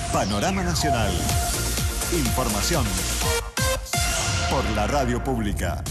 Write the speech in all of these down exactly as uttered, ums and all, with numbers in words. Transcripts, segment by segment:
Panorama Nacional. Información por la radio pública.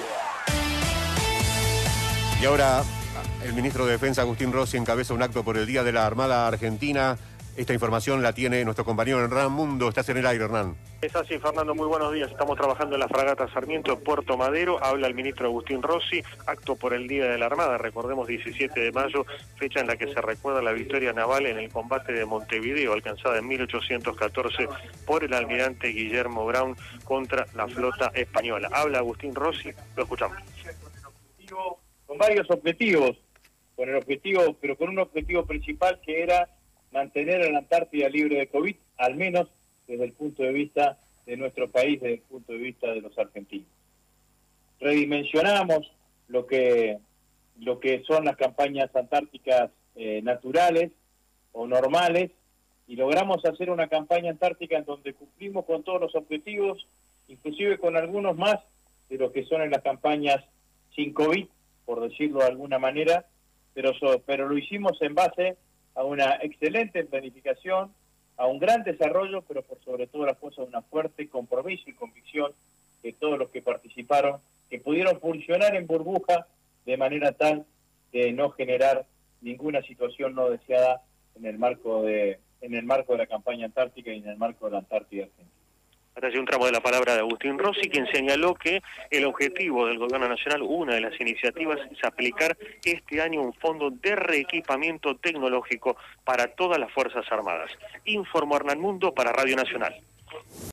Y ahora, el ministro de Defensa, Agustín Rossi, encabeza un acto por el Día de la Armada Argentina. Esta información la tiene nuestro compañero Hernán Mundo. Estás en el aire, Hernán. Es así, Fernando, muy buenos días. Estamos trabajando en la fragata Sarmiento en Puerto Madero. Habla el ministro Agustín Rossi. Acto por el Día de la Armada. Recordemos, diecisiete de mayo, fecha en la que se recuerda la victoria naval en el combate de Montevideo, alcanzada en mil ochocientos catorce por el almirante Guillermo Brown contra la flota española. Habla Agustín Rossi, lo escuchamos. Con varios objetivos, con el objetivo, pero con un objetivo principal que era mantener a la Antártida libre de COVID, al menos desde el punto de vista de nuestro país, desde el punto de vista de los argentinos. Redimensionamos lo que, lo que son las campañas antárticas eh, naturales o normales y logramos hacer una campaña antártica en donde cumplimos con todos los objetivos, inclusive con algunos más de lo que son en las campañas sin COVID, por decirlo de alguna manera, pero, so, pero lo hicimos en base a una excelente planificación, a un gran desarrollo, pero por sobre todo la fuerza de una fuerte compromiso y convicción de todos los que participaron, que pudieron funcionar en burbuja de manera tal de no generar ninguna situación no deseada en el marco de, en el marco de la campaña antártica y en el marco de la Antártida Argentina. Hasta allí un tramo de la palabra de Agustín Rossi, quien señaló que el objetivo del Gobierno Nacional, una de las iniciativas, es aplicar este año un fondo de reequipamiento tecnológico para todas las Fuerzas Armadas. Informó Hernán Mundo para Radio Nacional.